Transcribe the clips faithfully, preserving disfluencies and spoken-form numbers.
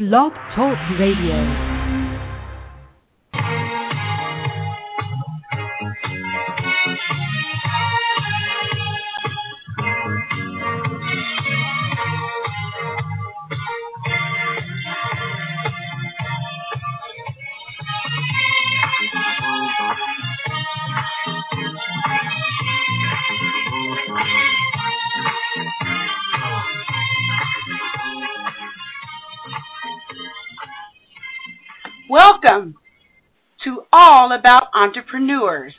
Blog Talk Radio. Welcome to All About Entrepreneurs.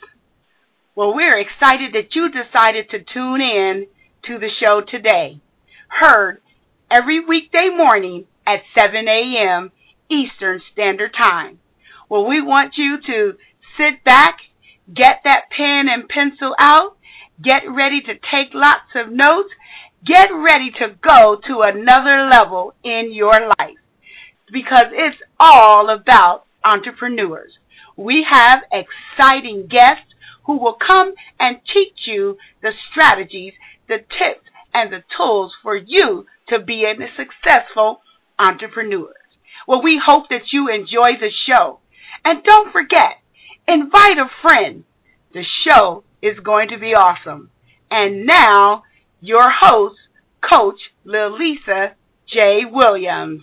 Well, we're excited that you decided to tune in to the show today. Heard every weekday morning at seven a.m. Eastern Standard Time. Well, we want you to sit back, get that pen and pencil out, get ready to take lots of notes, get ready to go to another level in your life. Because it's all about entrepreneurs. We have exciting guests who will come and teach you the strategies, the tips, and the tools for you to be a successful entrepreneur. Well, we hope that you enjoy the show. And don't forget, invite a friend. The show is going to be awesome. And now, your host, Coach Lilisa J. Williams.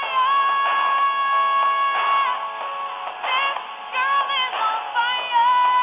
Girl is on fire.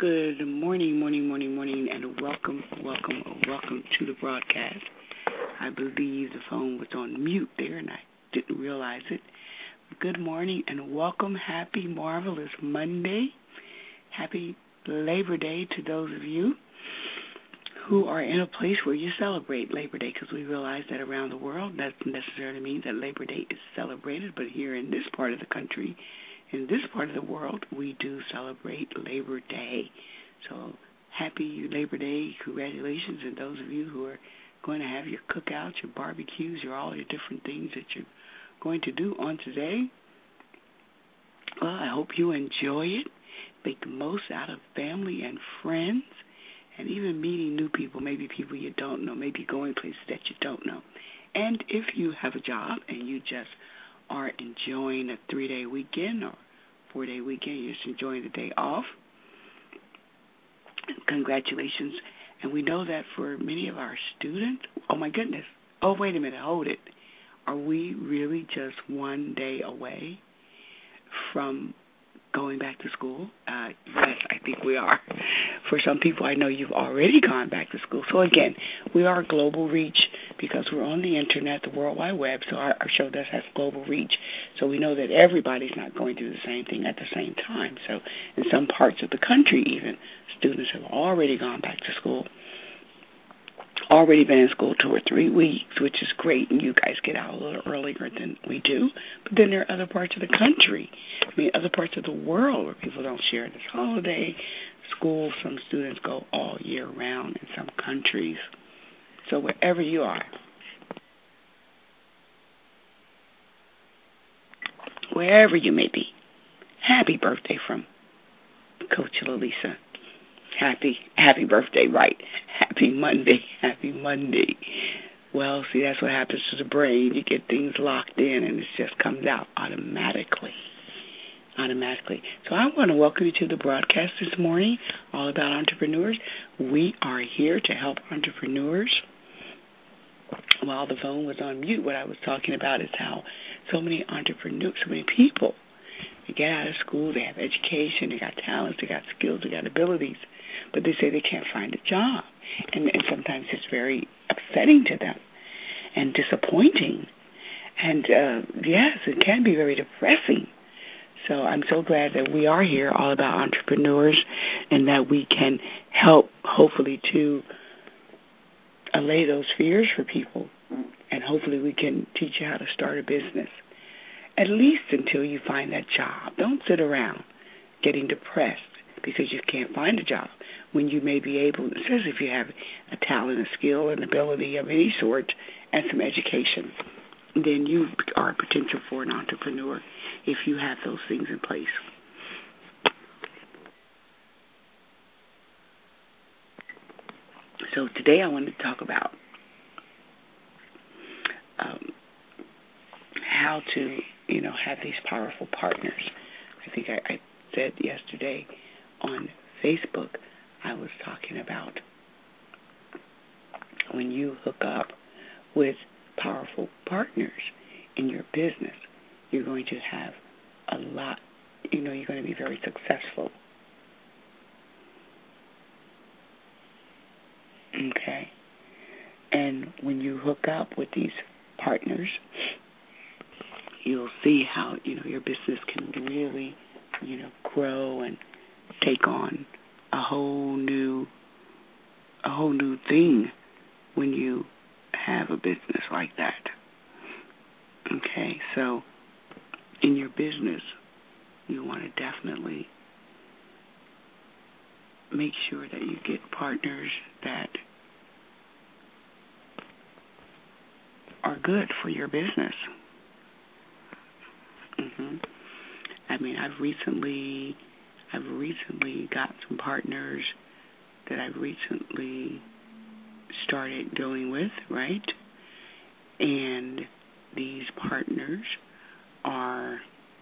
Good morning, morning, morning, morning, and welcome, welcome, welcome to the broadcast. I believe the phone was on mute there, and I didn't realize it. Good morning, and welcome. Happy, marvelous Monday. Happy Labor Day to those of you who are in a place where you celebrate Labor Day, because we realize that around the world, that doesn't necessarily mean that Labor Day is celebrated, but here in this part of the country, in this part of the world, we do celebrate Labor Day. So happy Labor Day. Congratulations. And those of you who are going to have your cookouts, your barbecues, your all your different things that you're going to do on today, well, I hope you enjoy it. Make the most out of family and friends, and even meeting new people, maybe people you don't know, maybe going places that you don't know. And if you have a job and you just are enjoying a three-day weekend or four-day weekend, you're just enjoying the day off, congratulations. And we know that for many of our students, oh my goodness, oh wait a minute, hold it. Are we really just one day away from going back to school? Uh, yes, I think we are. For some people, I know you've already gone back to school. So again, we are global reach because we're on the internet, the World Wide Web, so our, our show does have global reach. So we know that everybody's not going through the same thing at the same time. So in some parts of the country even, students have already gone back to school, already been in school two or three weeks, which is great, and you guys get out a little earlier than we do. But then there are other parts of the country, I mean, other parts of the world where people don't share this holiday. School, some students go all year round in some countries. So wherever you are, wherever you may be, happy birthday from Coach Lalisa. Happy, happy birthday, right? Happy Monday, happy Monday. Well, see, that's what happens to the brain. You get things locked in, and it just comes out automatically. Automatically. So I want to welcome you to the broadcast this morning, all about entrepreneurs. We are here to help entrepreneurs. While the phone was on mute, what I was talking about is how so many entrepreneurs, so many people, they get out of school, they have education, they got talents, they got skills, they got abilities, but they say they can't find a job. And, and sometimes it's very upsetting to them and disappointing. And, uh, yes, it can be very depressing. So I'm so glad that we are here, all about entrepreneurs, and that we can help, hopefully, to allay those fears for people. And hopefully we can teach you how to start a business, at least until you find that job. Don't sit around getting depressed because you can't find a job when you may be able, especially if you have a talent, a skill, an ability of any sort, and some education, then you are a potential for an entrepreneur if you have those things in place. So today I wanted to talk about um, how to, you know, have these powerful partners. I think I, I said yesterday on Facebook, I was talking about when you hook up with powerful partners in your business, you're going to have a lot, you know, you're going to be very successful. Okay? And when you hook up with these partners, you'll see how, you know, your business can really, you know, grow and take on a whole new, a whole new thing when you have a business like that. Okay, so in your business, you want to definitely make sure that you get partners that are good for your business. Mm-hmm. I mean, I've recently, I've recently got some partners that I've recently started dealing with, right? And these partners are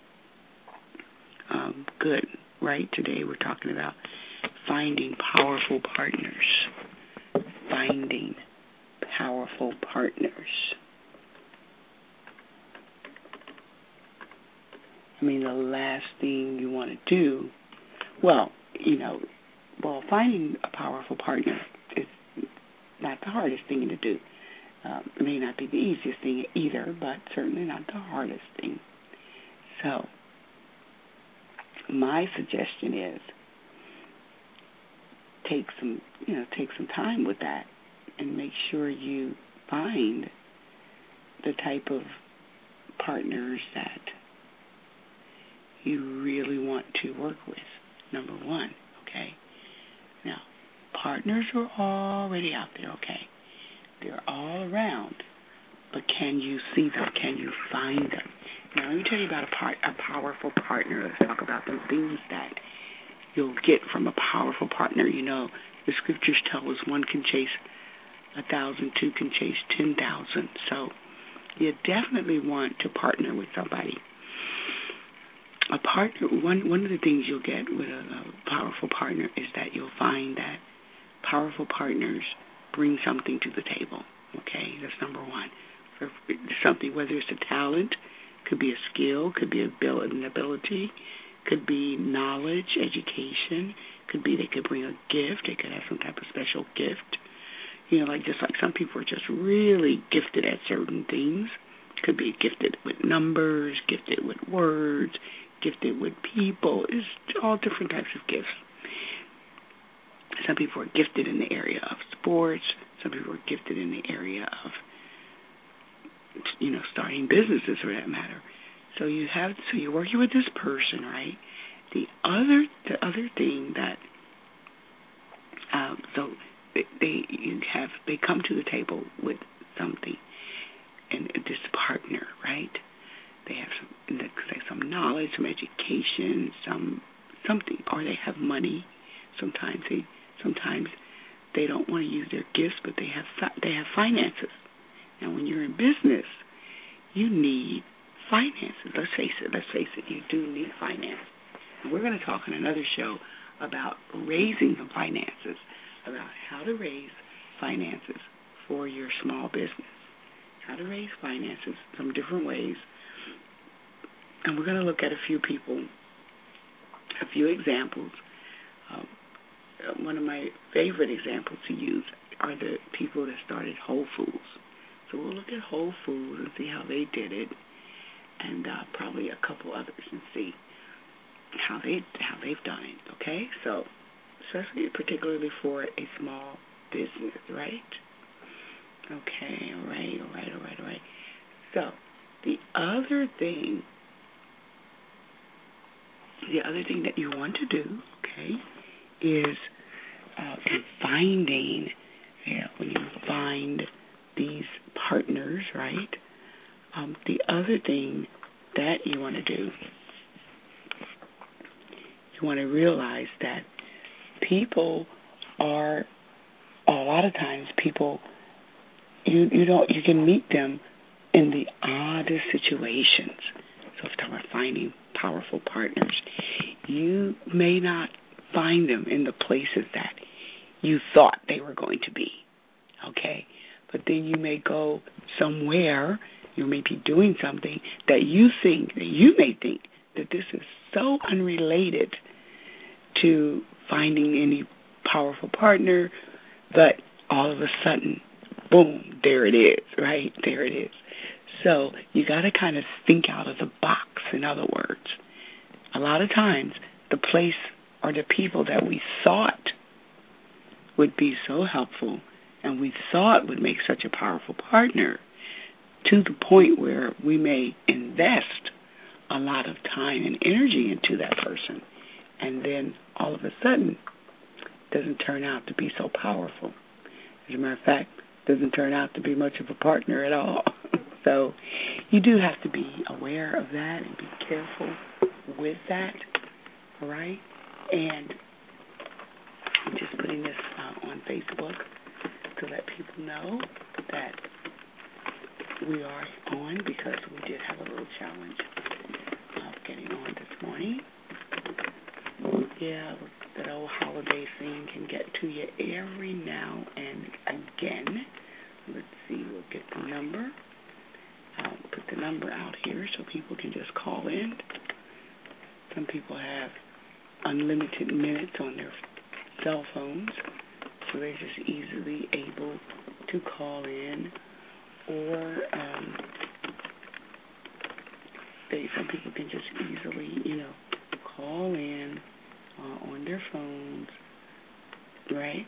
um, good, right? Today we're talking about finding powerful partners. Finding powerful partners. I mean, the last thing you want to do, well, you know, well, finding a powerful partner is not the hardest thing to do. Um, it may not be the easiest thing either, but certainly not the hardest thing. So, my suggestion is take some, you know, take some time with that and make sure you find the type of partners that you really want to work with, number one, okay? Now, partners are already out there, okay? They're all around, but can you see them? Can you find them? Now, let me tell you about a, part, a powerful partner. Let's talk about the things that you'll get from a powerful partner. You know, the scriptures tell us one can chase a thousand, two can chase ten thousand. So you definitely want to partner with somebody. A partner, one one of the things you'll get with a, a powerful partner is that you'll find that powerful partners bring something to the table. Okay, that's number one. For something, whether it's a talent, could be a skill, could be an ability, could be knowledge, education, could be they could bring a gift, they could have some type of special gift. You know, like just like some people are just really gifted at certain things. Could be gifted with numbers, gifted with words, gifted with people. It's all different types of gifts. Some people are gifted in the area of sports. Some people are gifted in the area of, you know, starting businesses for that matter. So you have, so you're working with this person, right? The other, the other thing that, um, so they, they, you have, they come to the table with something, and this partner, right? They have some, say some knowledge, some education, some something, or they have money. Sometimes they, sometimes they don't want to use their gifts, but they have they have finances. Now, when you're in business, you need finances. Let's face it. Let's face it. You do need finance. And we're going to talk on another show about raising the finances, about how to raise finances for your small business, how to raise finances, some different ways. And we're going to look at a few people, a few examples. Um, one of my favorite examples to use are the people that started Whole Foods. So we'll look at Whole Foods and see how they did it, and uh, probably a couple others, and see how they how they've done it. Okay, so especially particularly for a small business, right? Okay, all right, all right, all right, all right. So the other thing, the other thing that you want to do, okay, is uh, in finding, you know, when you find these partners, right? Um, the other thing that you want to do, you want to realize that people are, a lot of times people, you you don't you can meet them in the oddest situations. So if we're talking about finding powerful partners, you may not find them in the places that you thought they were going to be, okay? But then you may go somewhere, you may be doing something that you think, that you may think that this is so unrelated to finding any powerful partner, but all of a sudden, boom, there it is, right? There it is. So you got to kind of think out of the box, in other words. A lot of times, the place or the people that we thought would be so helpful and we thought would make such a powerful partner, to the point where we may invest a lot of time and energy into that person, and then all of a sudden it doesn't turn out to be so powerful. As a matter of fact, it doesn't turn out to be much of a partner at all. So you do have to be aware of that and be careful with that, all right? And I'm just putting this uh, on Facebook to let people know that we are on, because we did have a little challenge of getting on this morning. Yeah, that old holiday thing can get to you every now and again. Let's see, we'll get the number. I'll put the number out here so people can just call in. Some people have unlimited minutes on their cell phones, so they're just easily able to call in, or um, they some people can just easily, you know, call in uh, on their phones, right?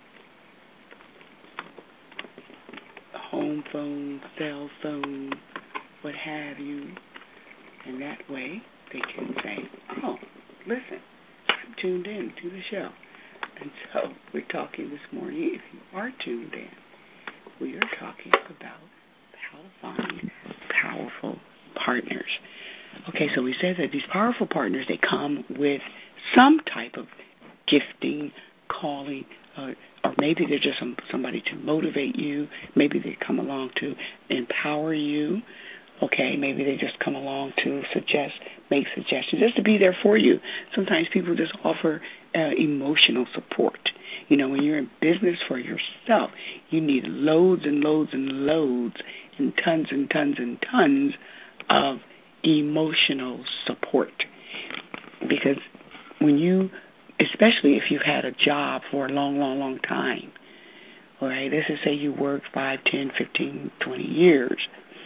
Home phone, cell phone, what have you, and that way they can say, oh, listen, I'm tuned in to the show. And so we're talking this morning, if you are tuned in, we are talking about how to find powerful partners. Okay, so we said that these powerful partners, they come with some type of gifting, calling, uh, or maybe they're just some, somebody to motivate you. Maybe they come along to empower you. Okay, maybe they just come along to suggest, make suggestions, just to be there for you. Sometimes people just offer uh, emotional support. You know, when you're in business for yourself, you need loads and loads and loads and tons and tons and tons of emotional support. Because when you, especially if you've had a job for a long, long, long time, all right, let's just say you worked five, ten, fifteen, twenty years,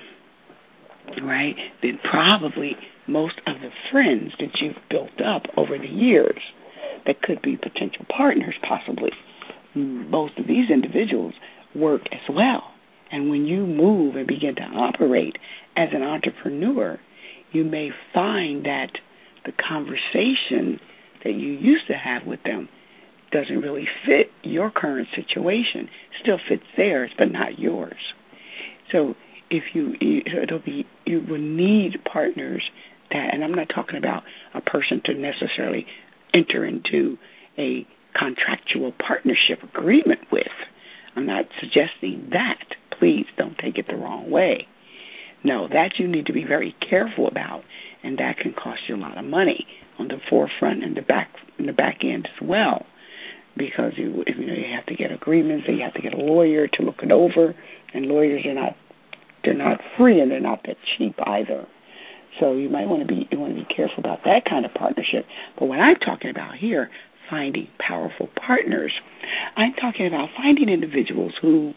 right, then probably most of the friends that you've built up over the years that could be potential partners possibly, most of these individuals work as well. And when you move and begin to operate as an entrepreneur, you may find that the conversation that you used to have with them doesn't really fit your current situation. Still fits theirs, but not yours. So if you, it'll be, you will need partners that, and I'm not talking about a person to necessarily enter into a contractual partnership agreement with. I'm not suggesting that. Please don't take it the wrong way. No, that you need to be very careful about, and that can cost you a lot of money on the forefront and the back, and the back end as well, because you, you know, you have to get agreements, and you have to get a lawyer to look it over, and lawyers are not, they're not free, and they're not that cheap either. So you might want to be you want to be careful about that kind of partnership. But what I'm talking about here, finding powerful partners, I'm talking about finding individuals who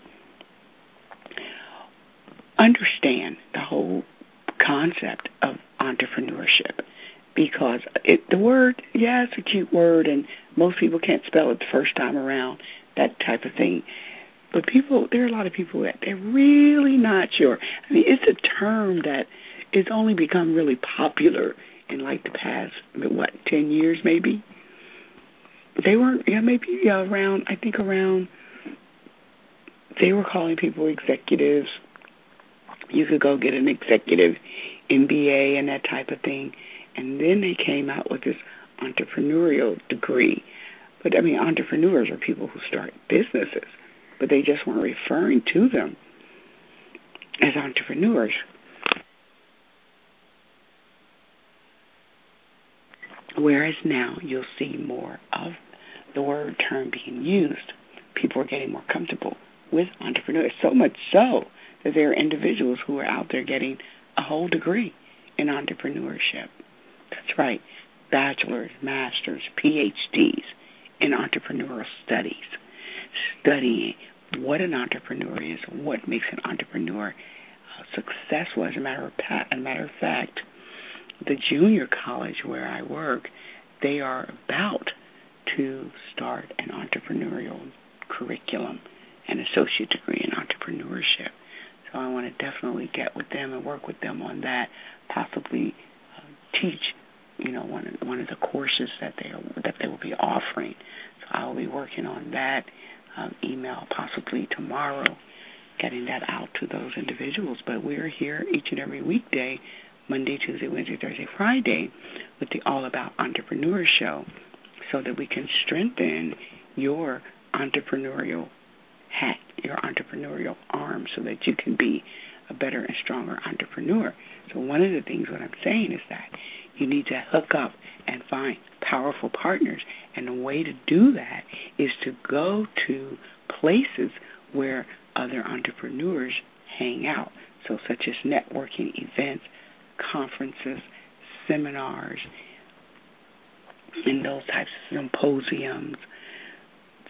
understand the whole concept of entrepreneurship. Because it, the word, yeah, it's a cute word, and most people can't spell it the first time around, that type of thing. But people, there are a lot of people that they're really not sure. I mean, it's a term that it's only become really popular in like the past, what, ten years maybe? They weren't, yeah, maybe yeah, around, I think around, they were calling people executives. You could go get an executive M B A and that type of thing. And then they came out with this entrepreneurial degree. But, I mean, entrepreneurs are people who start businesses, but they just weren't referring to them as entrepreneurs. Whereas now you'll see more of the word term being used. People are getting more comfortable with entrepreneurs, so much so that there are individuals who are out there getting a whole degree in entrepreneurship. That's right, bachelor's, master's, P H Ds in entrepreneurial studies, studying what an entrepreneur is, what makes an entrepreneur uh, successful. As a matter of pa- as a matter of fact, the junior college where I work, they are about to start an entrepreneurial curriculum, an associate degree in entrepreneurship. So I want to definitely get with them and work with them on that, possibly uh, teach, you know, one of, one of the courses that they are, that they will be offering. So I will be working on that um, email possibly tomorrow, getting that out to those individuals. But we're here each and every weekday, Monday, Tuesday, Wednesday, Thursday, Friday, with the All About Entrepreneur Show, so that we can strengthen your entrepreneurial hat, your entrepreneurial arm, so that you can be a better and stronger entrepreneur. So one of the things what I'm saying is that you need to hook up and find powerful partners. And the way to do that is to go to places where other entrepreneurs hang out. So such as networking events, conferences, seminars, and those types of symposiums,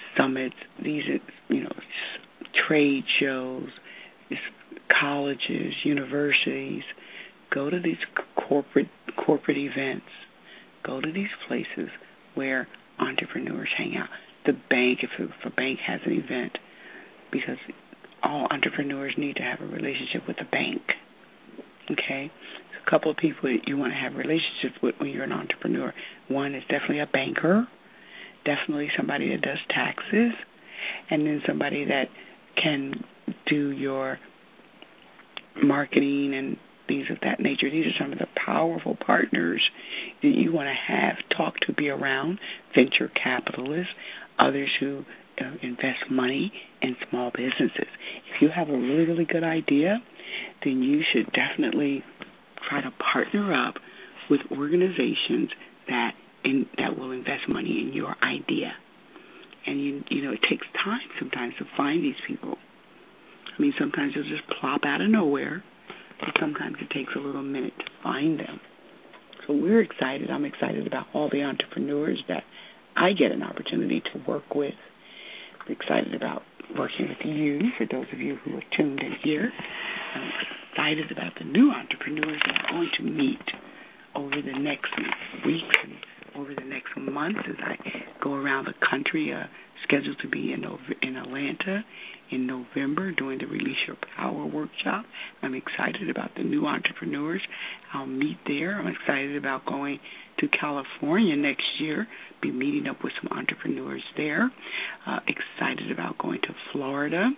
summits, these are, you know, trade shows, colleges, universities. Go to these corporate corporate events. Go to these places where entrepreneurs hang out. The bank, if, if a bank has an event, because all entrepreneurs need to have a relationship with the bank. Okay? There's a couple of people that you want to have relationships with when you're an entrepreneur. One is definitely a banker, definitely somebody that does taxes, and then somebody that can do your marketing and things of that nature. These are some of the powerful partners that you want to have, talk to, be around, venture capitalists, others who uh, invest money in small businesses. If you have a really, really good idea, then you should definitely try to partner up with organizations that in, that will invest money in your idea. And, you, you know, it takes time sometimes to find these people. I mean, sometimes you'll just plop out of nowhere, but sometimes it takes a little minute to find them. So we're excited. I'm excited about all the entrepreneurs that I get an opportunity to work with. I'm excited about working with you, for those of you who are tuned in here. I'm excited about the new entrepreneurs that I'm going to meet over the next weeks and over the next months as I go around the country, uh, scheduled to be in in Atlanta in November doing the Release Your Power workshop. I'm excited about the new entrepreneurs I'll meet there. I'm excited about going to California next year, be meeting up with some entrepreneurs there. Uh, excited about going to Florida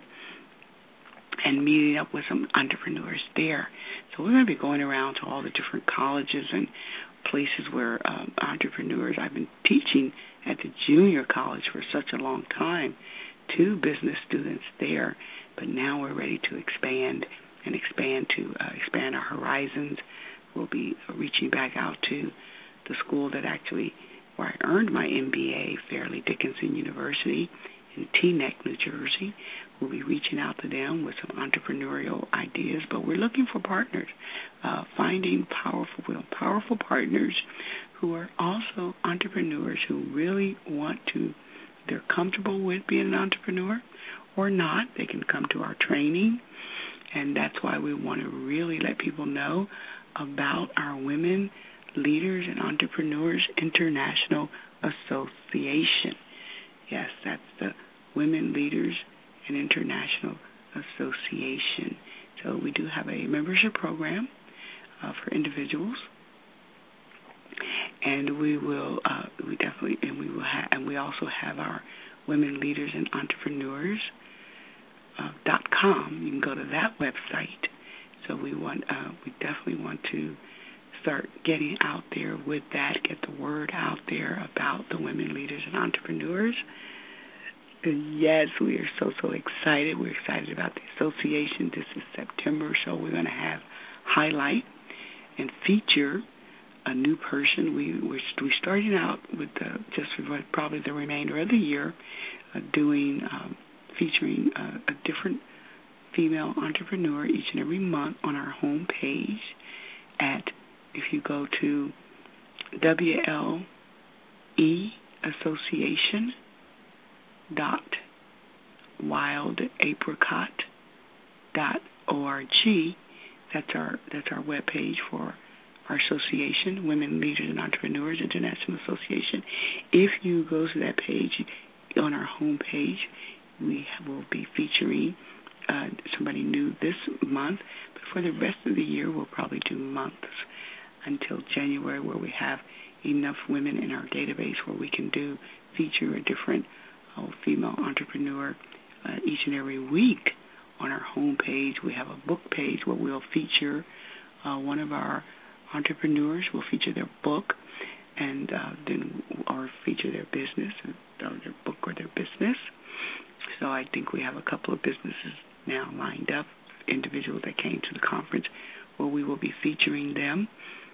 and meeting up with some entrepreneurs there. So we're going to be going around to all the different colleges and places where um, entrepreneurs, I've been teaching at the junior college for such a long time to business students there, but now we're ready to expand and expand to uh, expand our horizons. We'll be reaching back out to the school that actually, where I earned my M B A, Fairleigh Dickinson University in Teaneck, New Jersey. We'll be reaching out to them with some entrepreneurial ideas, but we're looking for partners, uh, finding powerful, powerful partners who are also entrepreneurs who really want to, they're comfortable with being an entrepreneur or not. They can come to our training, and that's why we want to really let people know about our Women Leaders and Entrepreneurs International Association. Yes, that's the Women Leaders and International Association. So we do have a membership program uh, for individuals, and we will uh, we definitely and we will have and we also have our Women Leaders and Entrepreneurs uh, dot com. You can go to that website. So we want uh, we definitely want to start getting out there with that, get the word out there about the Women Leaders and Entrepreneurs. And yes, we are so, so excited. We're excited about the association. This is September, so we're going to have highlight and feature a new person. We, we're, we're starting out with the, just for probably the remainder of the year, uh, doing, um, featuring uh, a different female entrepreneur each and every month on our home page at, if you go to W L E Association dot wild apricot dot org. That's our that's our web page for our association, Women Leaders and Entrepreneurs International Association. If you go to that page, on our home page, we will be featuring uh, somebody new this month, but for the rest of the year, we'll probably do months until January, where we have enough women in our database where we can do feature a different uh, female entrepreneur uh, each and every week. On our home page, we have a book page where we'll feature uh, one of our entrepreneurs. We'll feature their book, and uh, then or feature their business, or their book or their business. So I think we have a couple of businesses now lined up, individuals that came to the conference, where we will be featuring them,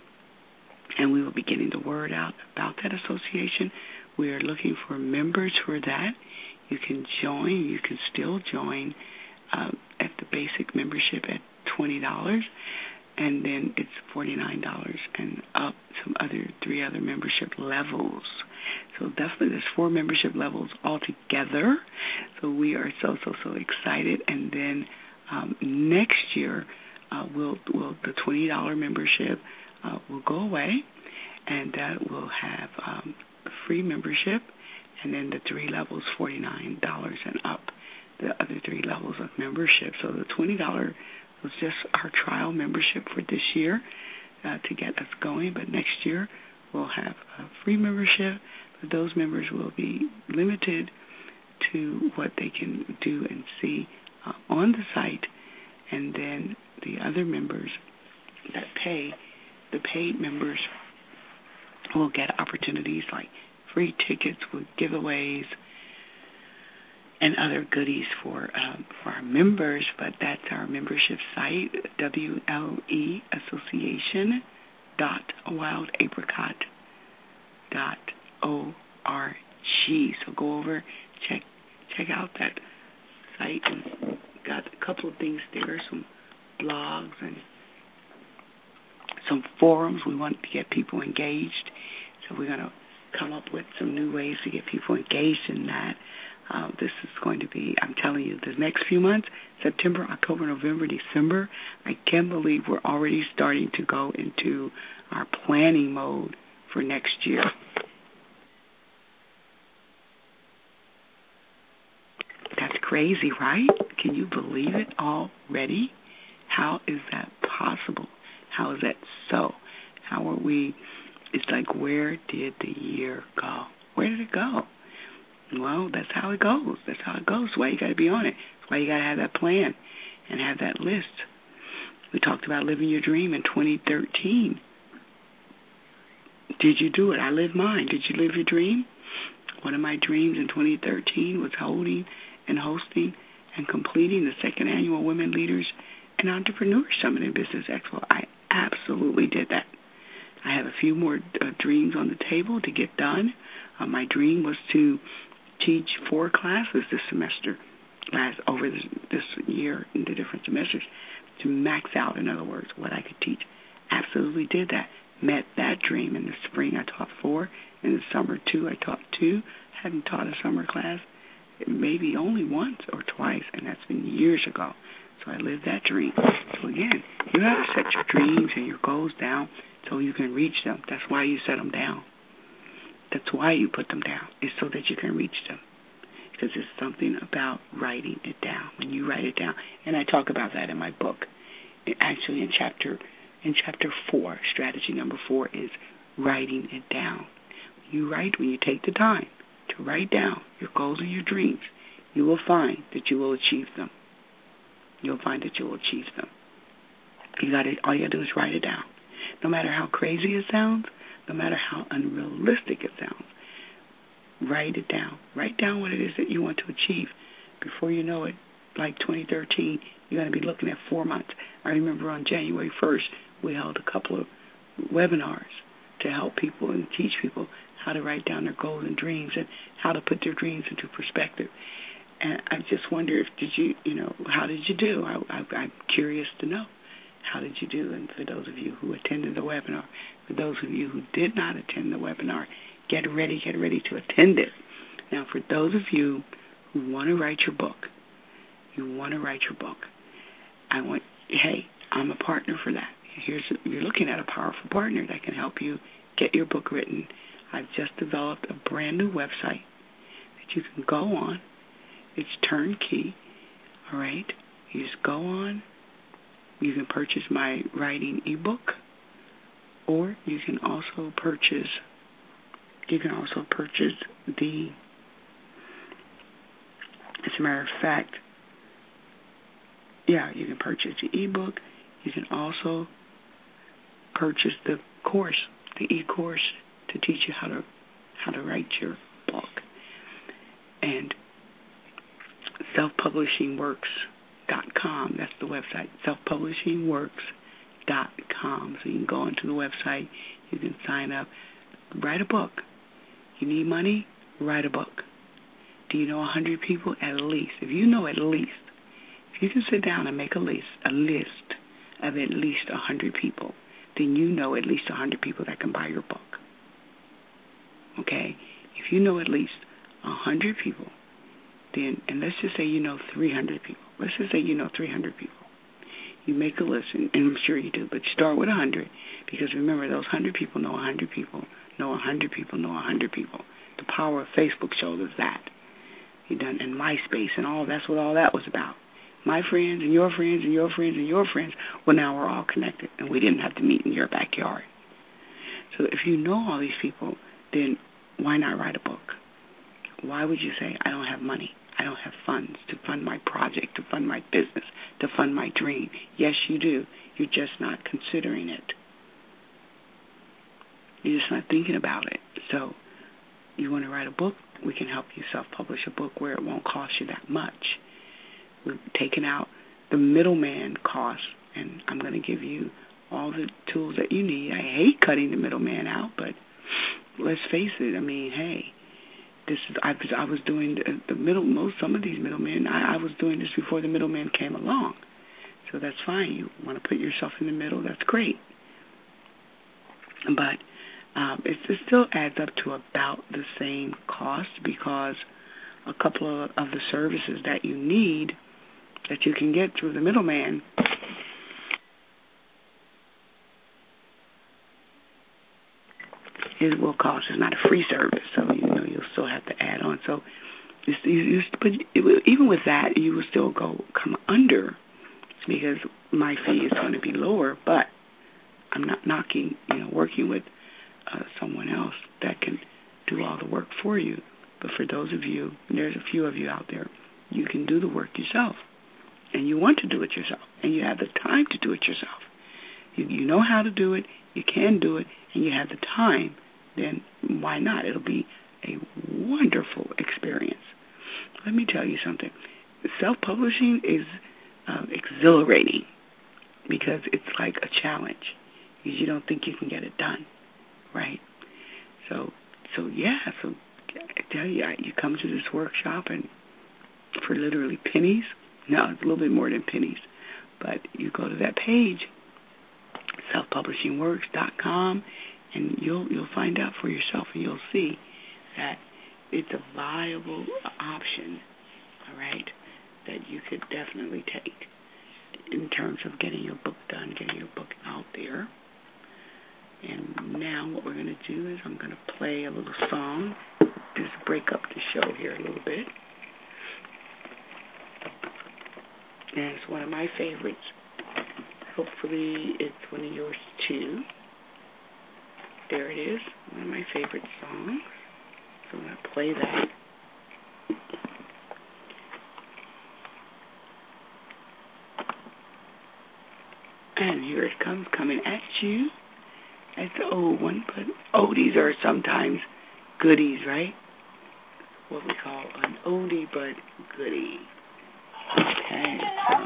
and we will be getting the word out about that association. We are looking for members for that. You can join. You can still join uh, at the basic membership at twenty dollars, and then it's forty-nine dollars and up some other three other membership levels. So definitely there's four membership levels altogether. So we are so, so, so excited. And then um, next year, uh, we'll, we'll the twenty dollars membership uh, will go away, and uh, we'll have um, a free membership, and then the three levels, forty-nine dollars and up, the other three levels of membership. So the twenty dollars was just our trial membership for this year uh, to get us going, but next year we'll have a free membership, but those members will be limited to what they can do and see uh, on the site, and then the other members that pay, the paid members will get opportunities like free tickets with giveaways and other goodies for um, for our members. But that's our membership site, W L E Association dot wild apricot dot O R G. So go over, check check out that site, and got a couple of things there, some blogs and some forums. We want to get people engaged, so we're going to come up with some new ways to get people engaged in that. Uh, this is going to be, I'm telling you, the next few months, September, October, November, December, I can't believe we're already starting to go into our planning mode for next year. That's crazy, right? Can you believe it already? How is that possible? How is that so? How are we? It's like, where did the year go? Where did it go? Well, that's how it goes. That's how it goes. That's why you got to be on it. That's why you got to have that plan and have that list. We talked about living your dream in twenty thirteen. Did you do it? I lived mine. Did you live your dream? One of my dreams in twenty thirteen was holding and hosting and completing the second annual Women Leaders and Entrepreneurs Summit and Business Expo. I absolutely did that. I have a few more uh, dreams on the table to get done. Uh, my dream was to teach four classes this semester, last over this, this year in the different semesters, to max out, in other words, what I could teach. Absolutely did that. Met that dream. In the spring, I taught four. In the summer, two. I taught two. Hadn't taught a summer class maybe only once or twice, and that's been years ago. So I lived that dream. So again, you have to set your dreams and your goals down so you can reach them. That's why you set them down. That's why you put them down, is so that you can reach them. Because there's something about writing it down. When you write it down, and I talk about that in my book. It actually, in chapter in chapter four, strategy number four is writing it down. You write, when you take the time to write down your goals and your dreams, you will find that you will achieve them. You'll find that you will achieve them. You got to, all you got to do is write it down. No matter how crazy it sounds, no matter how unrealistic it sounds, write it down. Write down what it is that you want to achieve. Before you know it, like twenty thirteen, you're going to be looking at four months. I remember on January first, we held a couple of webinars to help people and teach people how to write down their goals and dreams and how to put their dreams into perspective. And I just wonder if, did you, you know, how did you do? I, I, I'm curious to know. How did you do? And for those of you who attended the webinar, for those of you who did not attend the webinar, get ready, get ready to attend it. Now, for those of you who want to write your book, you want to write your book, I want, hey, I'm a partner for that. Here's, you're looking at a powerful partner that can help you get your book written. I've just developed a brand new website that you can go on. It's turnkey, all right? You just go on. You can purchase my writing ebook, or you can also purchase. You can also purchase the. As a matter of fact, yeah, you can purchase the ebook. You can also purchase the course, the e-course, to teach you how to how to write your book. And self publishing works dot com, that's the website, self publishing works dot com. So you can go onto the website, you can sign up, write a book. You need money? Write a book. Do you know one hundred people? At least. If you know at least, if you can sit down and make a list, a list of at least one hundred people, then you know at least one hundred people that can buy your book. Okay? If if you know at least one hundred people, then, and let's just say you know three hundred people. Let's just say you know three hundred people. You make a list, and, and I'm sure you do, but you start with one hundred, because remember, those one hundred people know one hundred people, know one hundred people, know one hundred people. The power of Facebook shows us that. You done, and MySpace and all, that's what all that was about. My friends and your friends and your friends and your friends, well, now we're all connected, and we didn't have to meet in your backyard. So if you know all these people, then why not write a book? Why would you say, I don't have money, I don't have funds to fund my project, to fund my business, to fund my dream? Yes, you do. You're just not considering it. You're just not thinking about it. So you want to write a book? We can help you self-publish a book where it won't cost you that much. We're taking out the middleman cost, and I'm going to give you all the tools that you need. I hate cutting the middleman out, but let's face it. I mean, hey, this is I was I was doing the, the middle most some of these middlemen. I, I was doing this before the middleman came along, so that's fine. You want to put yourself in the middle? That's great, but um, it, it still adds up to about the same cost, because a couple of, of the services that you need that you can get through the middleman it will cost. It's not a free service, so you know you'll still have to add on. So, you, you, but it will, even with that, you will still go come under, because my fee is going to be lower. But I'm not knocking, you know, working with uh, someone else that can do all the work for you. But for those of you, and there's a few of you out there, you can do the work yourself, and you want to do it yourself, and you have the time to do it yourself. You, you know how to do it, you can do it, and you have the time. Then why not? It'll be a wonderful experience. Let me tell you something. Self-publishing is uh, exhilarating, because it's like a challenge, because you don't think you can get it done, right? So, so yeah, so I tell you, you come to this workshop, and for literally pennies, no, it's a little bit more than pennies, but you go to that page, self publishing works dot com, and you'll you'll find out for yourself, and you'll see that it's a viable option, all right, that you could definitely take in terms of getting your book done, getting your book out there. And now what we're going to do is I'm going to play a little song, just break up the show here a little bit. And it's one of my favorites. Hopefully it's one of yours too. There it is, one of my favorite songs. So I'm going to play that. And here it comes, coming at you. That's the old one, but oldies are sometimes goodies, right? What we call an oldie but goodie. Okay. So.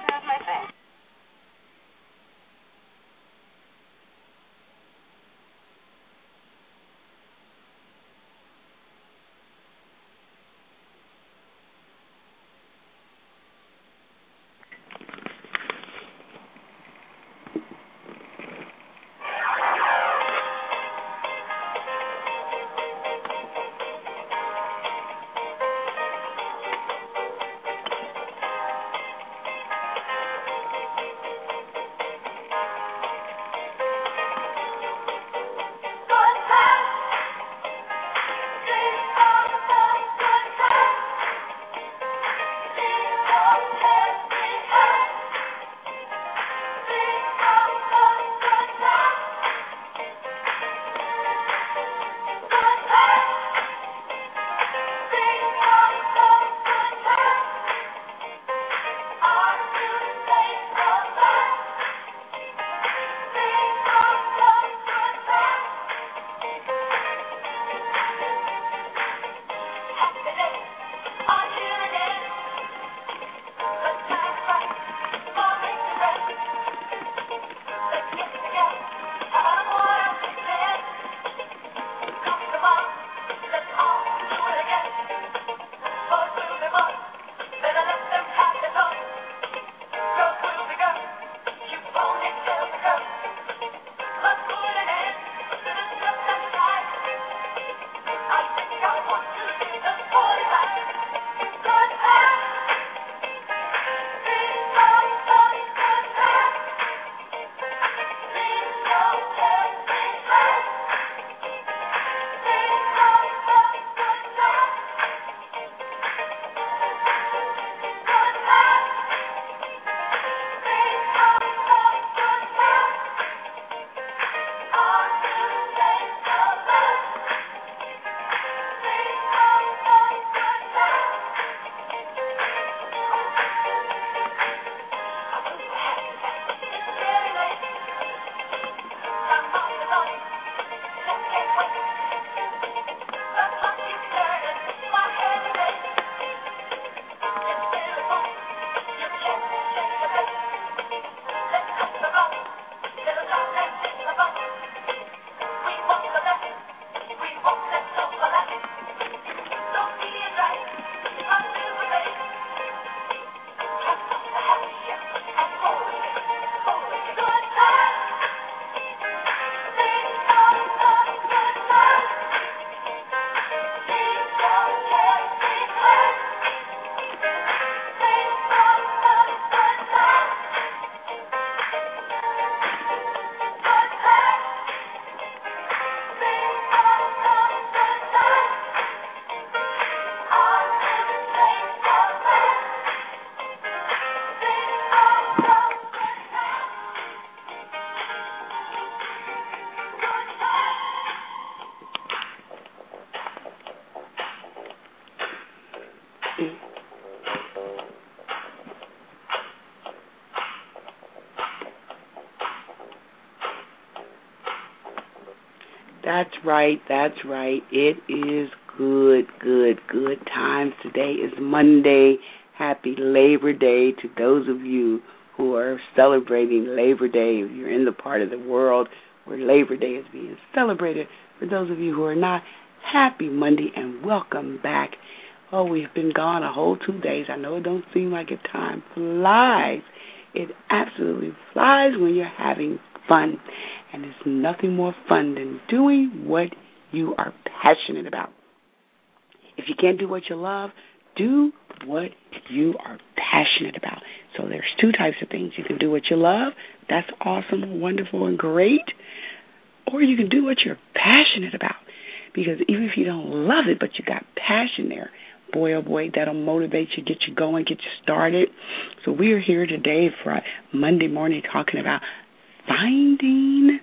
That's right, that's right. It is good, good, good times. Today is Monday. Happy Labor Day to those of you who are celebrating Labor Day. If you're in the part of the world where Labor Day is being celebrated, for those of you who are not, happy Monday and welcome back. Oh, we've been gone a whole two days. I know it don't seem like it. Time flies. It absolutely flies when you're having fun. And there's nothing more fun than doing what you are passionate about. If you can't do what you love, do what you are passionate about. So there's two types of things. You can do what you love. That's awesome, wonderful, and great. Or you can do what you're passionate about. Because even if you don't love it, but you got passion there, boy, oh boy, that'll motivate you, get you going, get you started. So we are here today for Monday morning talking about finding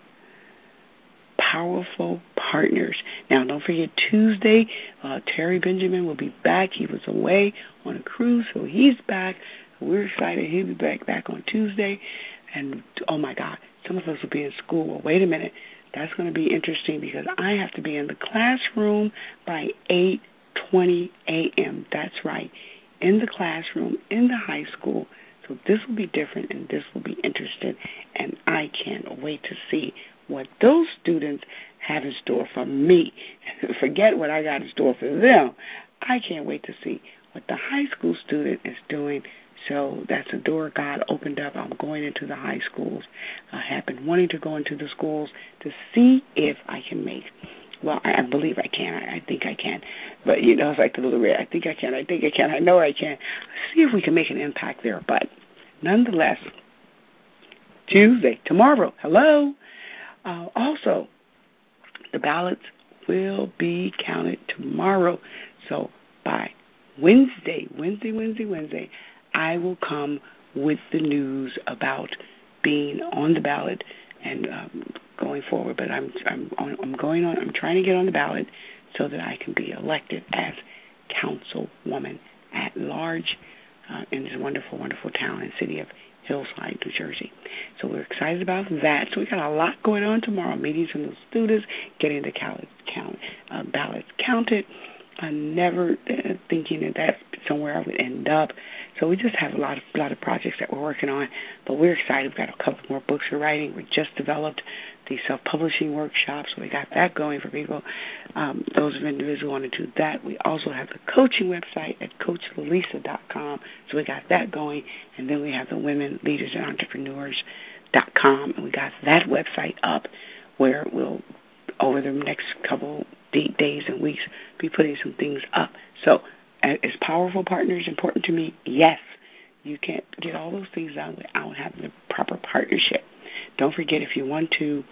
powerful partners. Now, don't forget Tuesday, uh, Terry Benjamin will be back. He was away on a cruise, so he's back. We're excited. He'll be back back on Tuesday. And, oh, my God, some of us will be in school. Well, wait a minute. That's going to be interesting because I have to be in the classroom by eight twenty a.m. That's right, in the classroom, in the high school. So this will be different and this will be interesting, and I can't wait to see what those students have in store for me. Forget what I got in store for them. I can't wait to see what the high school student is doing. So that's a door God opened up. I'm going into the high schools. I have been wanting to go into the schools to see if I can make, well, I, I believe I can. I, I think I can. But, you know, it's like the little red. I think I can. I think I can. I know I can. See if we can make an impact there. But nonetheless, Tuesday, tomorrow, hello. Uh, also, the ballots will be counted tomorrow. So by Wednesday, Wednesday, Wednesday, Wednesday, I will come with the news about being on the ballot and um, going forward. But I'm I'm on, I'm going on. I'm trying to get on the ballot so that I can be elected as councilwoman at large uh, in this wonderful, wonderful town and city of Hillside, New Jersey. So we're excited about that. So we got a lot going on tomorrow. Meetings from the students, getting the count, count uh, ballots counted. I'm never uh, thinking that that's somewhere I would end up. So we just have a lot of a lot of projects that we're working on. But we're excited. We've got a couple more books we're writing. We just developed the self-publishing workshop, so we got that going for people. Um, those of individuals who want to do that. We also have the coaching website at coach lalisa dot com, so we got that going. And then we have the women leaders and entrepreneurs dot com, and we got that website up where we'll, over the next couple days and weeks, be putting some things up. So is powerful partners important to me? Yes. You can't get all those things done without having the proper partnership. Don't forget, if you want to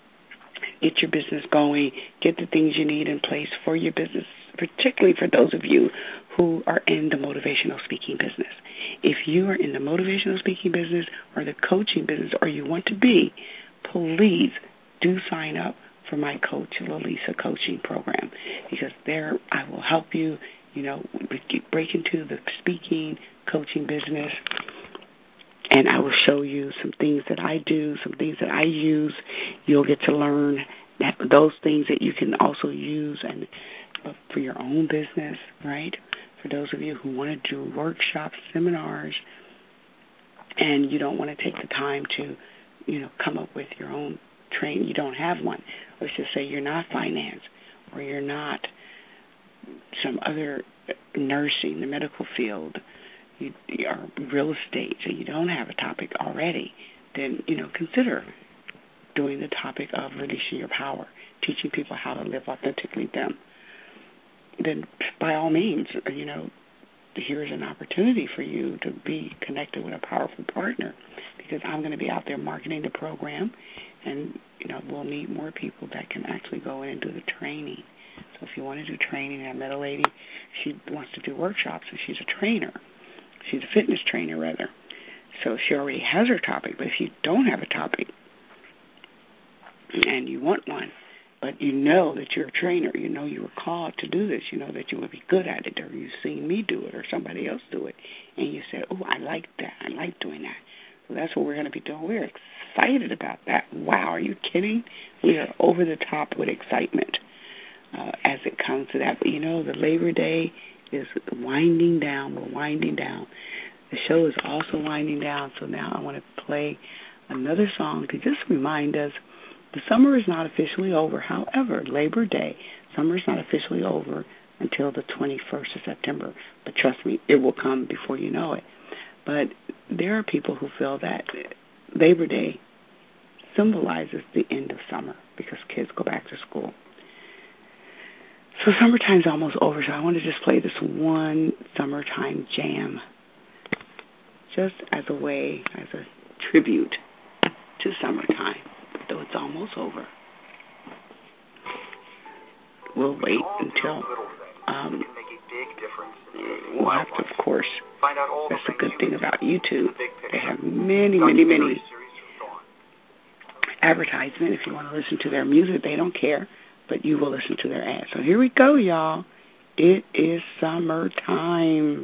get your business going, get the things you need in place for your business, particularly for those of you who are in the motivational speaking business. If you are in the motivational speaking business or the coaching business, or you want to be, please do sign up for my Coach Lalisa coaching program, because there I will help you, you know, break into the speaking, coaching business, and I will show you some things that I do, some things that I use. You'll get to learn that those things that you can also use and uh, for your own business, right? For those of you who want to do workshops, seminars, and you don't want to take the time to, you know, come up with your own training. You don't have one. Let's just say you're not finance, or you're not some other nursing, the medical field, you, you are real estate, so you don't have a topic already, then, you know, consider doing the topic of releasing your power, teaching people how to live authentically them. Then by all means, you know, here's an opportunity for you to be connected with a powerful partner, because I'm going to be out there marketing the program, and, you know, we'll need more people that can actually go in and do the training. So if you want to do training, I met a lady, she wants to do workshops, and she's a trainer. She's a fitness trainer, rather. So she already has her topic, but if you don't have a topic and you want one, but you know that you're a trainer. You know you were called to do this. You know that you would be good at it, or you've seen me do it, or somebody else do it, and you say, oh, I like that. I like doing that. So that's what we're going to be doing. We're excited about that. Wow, are you kidding? We are over the top with excitement uh, as it comes to that. But, you know, the Labor Day is winding down. We're winding down. The show is also winding down, so now I want to play another song to just remind us the summer is not officially over. However, Labor Day, summer is not officially over until the twenty-first of September. But trust me, it will come before you know it. But there are people who feel that Labor Day symbolizes the end of summer because kids go back to school. So summertime's almost over, so I want to just play this one summertime jam just as a way, as a tribute to summertime, though it's almost over. We'll wait until um, we'll have to, of course, that's the good thing about YouTube. They have many, many, many advertisements. If you want to listen to their music, they don't care, but you will listen to their ads. So here we go, y'all. It is summertime.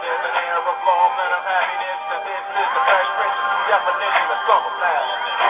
There's an air of love and of happiness, and this is the Fresh Prince's definition of summer now.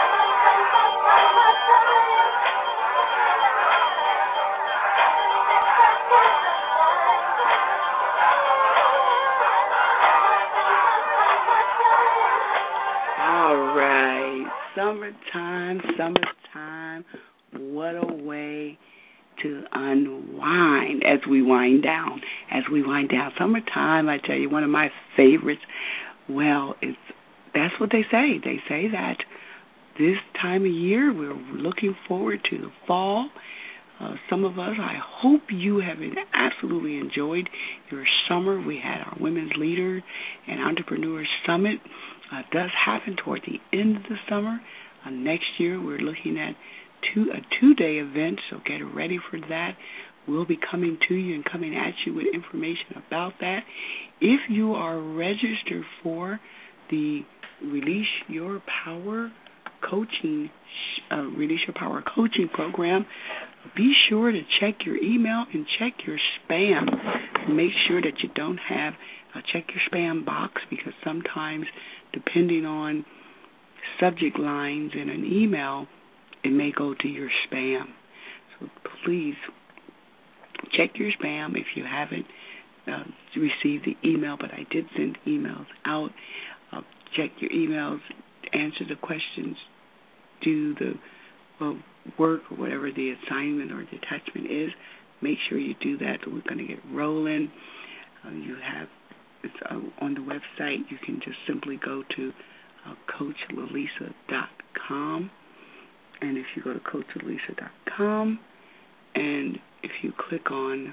All right, summertime, summertime. What a way to unwind as we wind down. As we wind down, summertime. I tell you, one of my favorites. Well, it's that's what they say. They say that this time of year we're looking forward to the fall. Uh, some of us, I hope you have absolutely enjoyed your summer. We had our Women's Leader and Entrepreneurs Summit. Uh, does happen toward the end of the summer. Uh, next year, we're looking at two a two-day event, so get ready for that. We'll be coming to you and coming at you with information about that. If you are registered for the Release Your Power coaching, uh, Release Your Power coaching program, be sure to check your email and check your spam. Make sure that you don't have, uh, check your spam box, because sometimes, depending on subject lines in an email, it may go to your spam. So please check your spam if you haven't uh, received the email, but I did send emails out. Uh, check your emails, answer the questions, do the uh, work or whatever the assignment or the attachment is. Make sure you do that. We're going to get rolling. Uh, you have it's uh, on the website. You can just simply go to uh, coach lalisa dot com, and if you go to coach lalisa dot com, and if you click on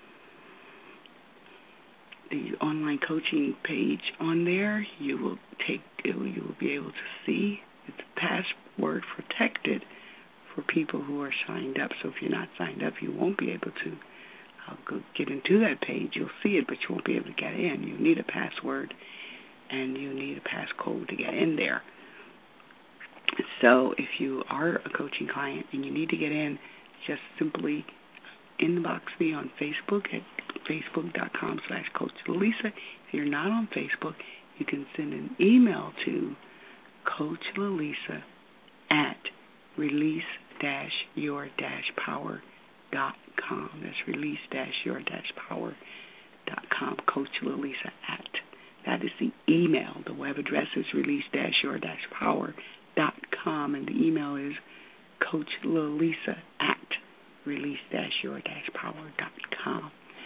the online coaching page on there, you will take you will be able to see it's password protected for people who are signed up. So if you're not signed up, you won't be able to uh, go get into that page. You'll see it, but you won't be able to get in. You need a password, and you need a passcode to get in there. So if you are a coaching client and you need to get in, just simply inbox me on Facebook at facebook.com slash Coach Lalisa. If you're not on Facebook, you can send an email to Coach Lalisa at release dash your dash power dot com. That's release dash your dash power dot com. Coach Lalisa at. That is the email. The web address is release dash your dash power dot com, and the email is Coach Lalisa at release dash your dash power dot com.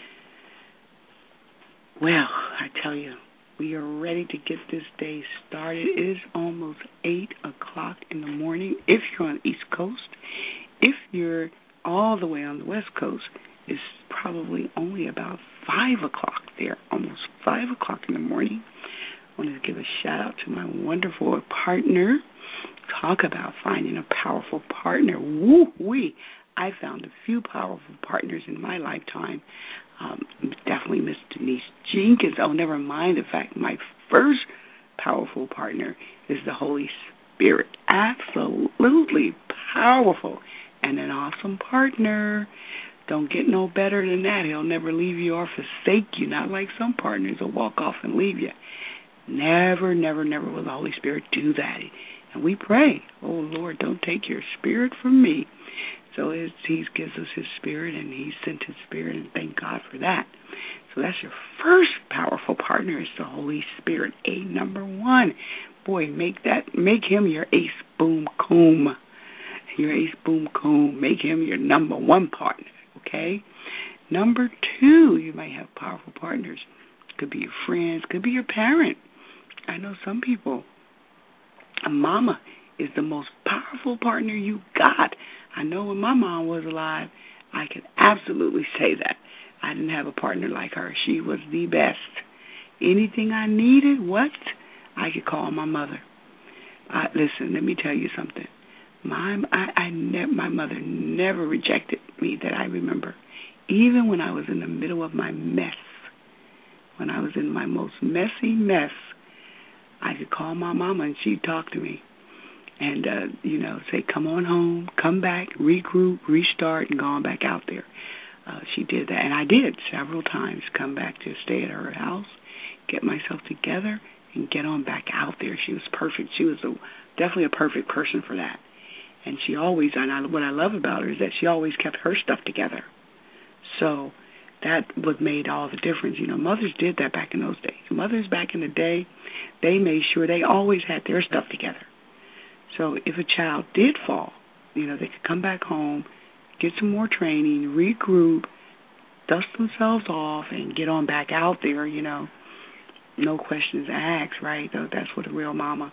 Well, I tell you, we are ready to get this day started. It is almost eight o'clock in the morning if you're on the East Coast. If you're all the way on the West Coast, it's probably only about five o'clock there, almost five o'clock in the morning. I wanted to give a shout-out to my wonderful partner. Talk about finding a powerful partner. Woo-wee. I found a few powerful partners in my lifetime. Um, definitely Miss Denise Jenkins. Oh, never mind the fact my first powerful partner is the Holy Spirit. Absolutely powerful and an awesome partner. Don't get no better than that. He'll never leave you or forsake you, not like some partners will walk off and leave you. Never, never, never will the Holy Spirit do that. And we pray, oh, Lord, don't take your spirit from me. So it's, he gives us his spirit, and he sent his spirit, and thank God for that. So that's your first powerful partner is the Holy Spirit, A number one. Boy, make that, make him your ace boom coom. Your ace boom coom. Make him your number one partner, okay? Number two, you might have powerful partners. Could be your friends, could be your parent. I know some people, a mama is the most powerful partner you got. I know when my mom was alive, I could absolutely say that. I didn't have a partner like her. She was the best. Anything I needed, what? I could call my mother. I, listen, let me tell you something. My I, I ne- my mother never rejected me that I remember. Even when I was in the middle of my mess, when I was in my most messy mess, I could call my mama and she'd talk to me. And, uh, you know, say, come on home, come back, regroup, restart, and go on back out there. Uh, she did that, and I did several times come back to stay at her house, get myself together, and get on back out there. She was perfect. She was a, definitely a perfect person for that. And she always, and I, what I love about her is that she always kept her stuff together. So that what made all the difference. You know, mothers did that back in those days. Mothers back in the day, they made sure they always had their stuff together. So if a child did fall, you know, they could come back home, get some more training, regroup, dust themselves off, and get on back out there, you know. No questions asked, right? That's what a real mama,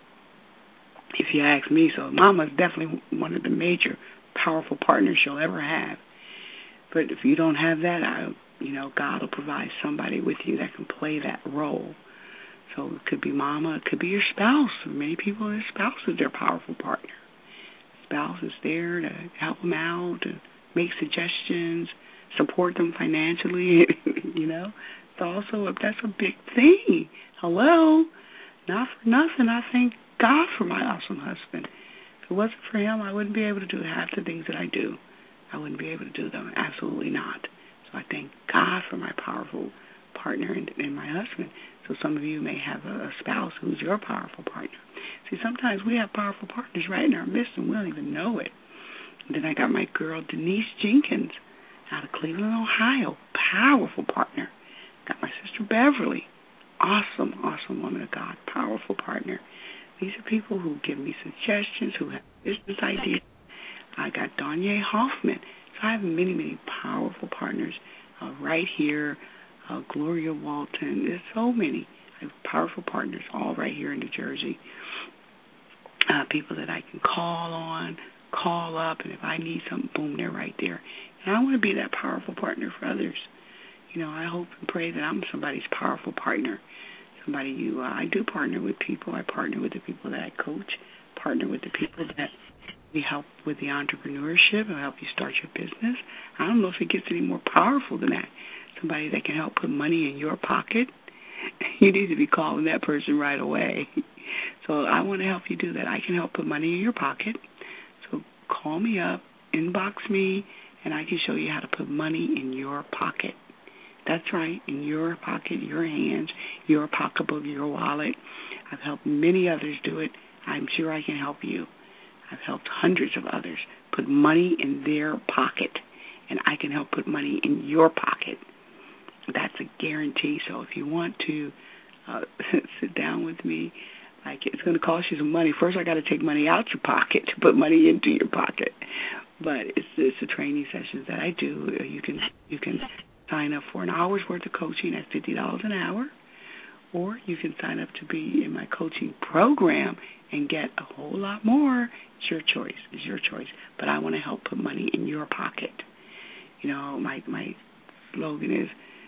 if you ask me. So mama is definitely one of the major powerful partners you'll ever have. But if you don't have that, I, you know, God will provide somebody with you that can play that role. So it could be mama, it could be your spouse. Many people, their spouse is their powerful partner. Spouse is there to help them out, to make suggestions, support them financially, you know. It's also, that's a big thing. Hello? Not for nothing, I thank God for my awesome husband. If it wasn't for him, I wouldn't be able to do half the things that I do. I wouldn't be able to do them. Absolutely not. So I thank God for my powerful partner and, and my husband. So some of you may have a, a spouse who's your powerful partner. See, sometimes we have powerful partners right in our midst and we don't even know it. And then I got my girl Denise Jenkins out of Cleveland, Ohio. Powerful partner. Got my sister Beverly. Awesome, awesome woman of God. Powerful partner. These are people who give me suggestions, who have business ideas. I got Danye Hoffman. So I have many, many powerful partners uh, right here. Uh, Gloria Walton. There's so many. I have powerful partners all right here in New Jersey. Uh, people that I can call on, call up, and if I need something, boom, they're right there. And I want to be that powerful partner for others. You know, I hope and pray that I'm somebody's powerful partner. Somebody you, uh, I do partner with people. I partner with the people that I coach, partner with the people that we help with the entrepreneurship and help you start your business. I don't know if it gets any more powerful than that. Somebody that can help put money in your pocket. You need to be calling that person right away. So I want to help you do that. I can help put money in your pocket. So call me up, inbox me, and I can show you how to put money in your pocket. That's right, in your pocket, your hands, your pocketbook, your wallet. I've helped many others do it. I'm sure I can help you. I've helped hundreds of others put money in their pocket, and I can help put money in your pocket. That's a guarantee. So if you want to uh, sit down with me, like it's going to cost you some money. First, I got to take money out your pocket to put money into your pocket. But it's it's a training sessions that I do. You can you can sign up for an hour's worth of coaching at fifty dollars an hour, or you can sign up to be in my coaching program and get a whole lot more. It's your choice. It's your choice. But I want to help put money in your pocket. You know, my my slogan is,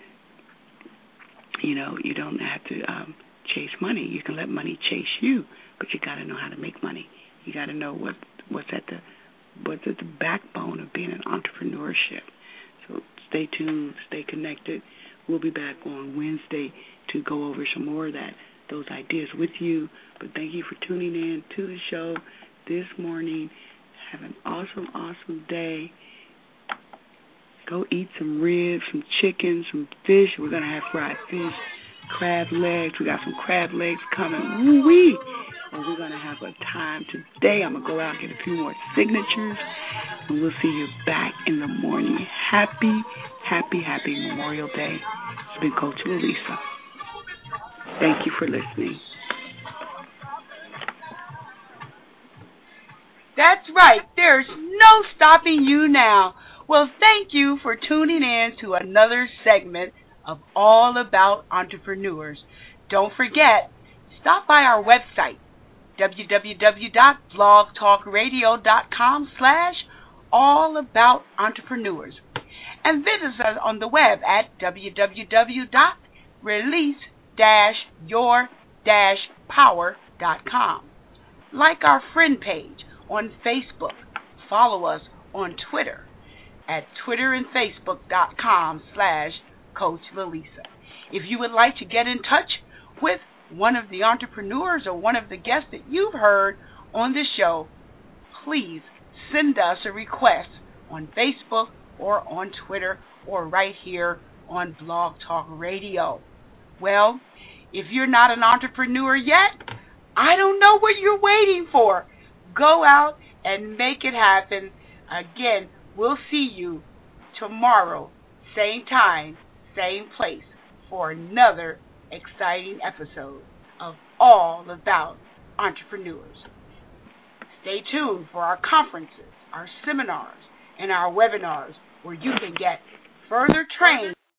you know, you don't have to um, chase money. You can let money chase you, but you got to know how to make money. You got to know what what's at the what's at the backbone of being an entrepreneurship. So stay tuned, stay connected. We'll be back on Wednesday to go over some more of that, those ideas with you. But thank you for tuning in to the show this morning. Have an awesome, awesome day. Go eat some ribs, some chicken, some fish. We're going to have fried fish, crab legs. We got some crab legs coming. Woo-wee. And we're going to have a time today. I'm going to go out and get a few more signatures. And we'll see you back in the morning. Happy, happy, happy Memorial Day. It's been Coach Lalisa. Thank you for listening. That's right. There's no stopping you now. Well, thank you for tuning in to another segment of All About Entrepreneurs. Don't forget, stop by our website, w w w dot blog talk radio dot com slash all about entrepreneurs, and visit us on the web at w w w dot release dash your dash power dot com. Like our friend page on Facebook. Follow us on Twitter at twitter and facebook dot com slash Coach Lalisa. If you would like to get in touch with one of the entrepreneurs or one of the guests that you've heard on the show, please send us a request on Facebook or on Twitter or right here on Blog Talk Radio. Well, If you're not an entrepreneur yet, I don't know what you're waiting for. Go out and make it happen. Again, we'll see you tomorrow, same time, same place, for another exciting episode of All About Entrepreneurs. Stay tuned for our conferences, our seminars, and our webinars where you can get further trained